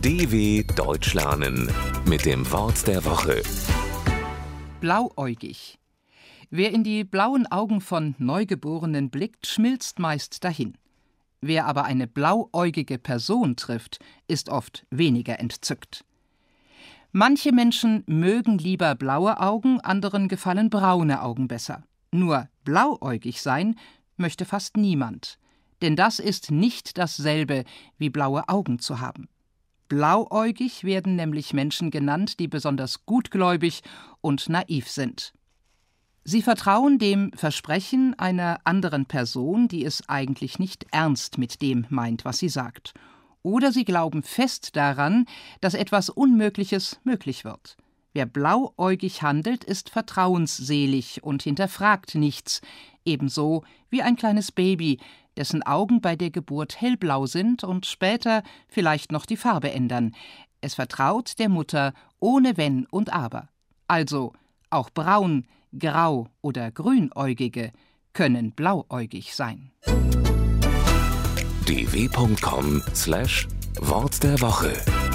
DW Deutsch lernen mit dem Wort der Woche. Blauäugig. Wer in die blauen Augen von Neugeborenen blickt, schmilzt meist dahin. Wer aber eine blauäugige Person trifft, ist oft weniger entzückt. Manche Menschen mögen lieber blaue Augen, anderen gefallen braune Augen besser. Nur blauäugig sein möchte fast niemand. Denn das ist nicht dasselbe, wie blaue Augen zu haben. Blauäugig werden nämlich Menschen genannt, die besonders gutgläubig und naiv sind. Sie vertrauen dem Versprechen einer anderen Person, die es eigentlich nicht ernst mit dem meint, was sie sagt. Oder sie glauben fest daran, dass etwas Unmögliches möglich wird. Wer blauäugig handelt, ist vertrauensselig und hinterfragt nichts, ebenso wie ein kleines Baby, dessen Augen bei der Geburt hellblau sind und später vielleicht noch die Farbe ändern. Es vertraut der Mutter ohne Wenn und Aber. Also auch braun, grau oder grünäugige können blauäugig sein. dw.com/Wort der Woche